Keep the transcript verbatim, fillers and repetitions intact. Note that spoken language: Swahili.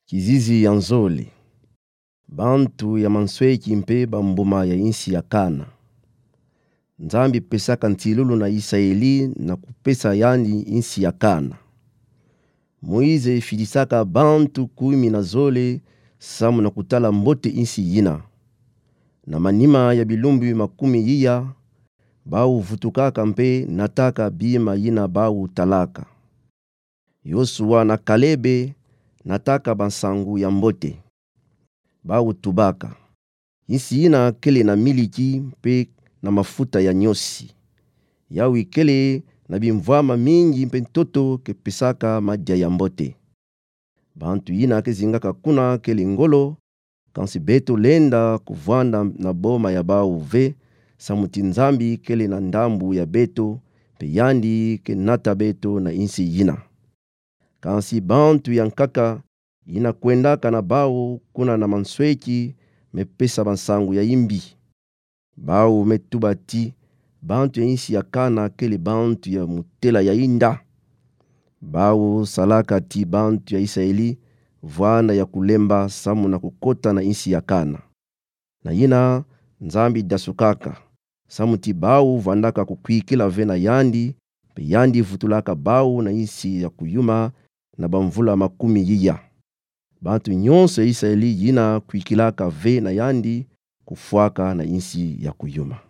Kizizi ya nzoli. Bantu ya mansweki mpe bambuma ya insi ya Kana. Nzambi pesaka ntilulu na Israeli na kupesa yani insi ya Kana. Moize filisaka bantu kumi na zole samu na kutala mbote insi yina. Na manima ya bilumbi makumi yiya bau vutukaka mpe nataka bima yina bau talaka. Yosua na Kalebe nataka bansangu ya mbote. Bau tubaka. Insi yina kele na miliki mpe na mafuta ya nyosi. Yawi kele na bimvwama mingi mpe ntoto kepesaka madia ya mbote. Bantu yina kezingaka kuna kele ngolo kansi beto lenda kuvwanda na boma ya bau ve samuti nzambi kele na ndambu ya beto pe yandi ke nata beto na insi yina. Kansi bantu ya nkaka yina kwendaka na bau kuna na mansweki mepesa bansangu ya imbi. Bau metubati bantu ya insi ya Kana kele bantu ya mutela ya inda. Bau salaka ti bantu ya Israeli vwana ya kulemba samu na kukota na insi ya Kana. Na yina nzambi dasukaka samu ti bau vandaka kukwikila vena yandi pe yandi vutulaka bau na insi ya kuyuma na bamvula makumi yiya. Bantu nyonso ya Israeli yina kwikilaka ve na yandi kufuaka na insi ya kuyuma.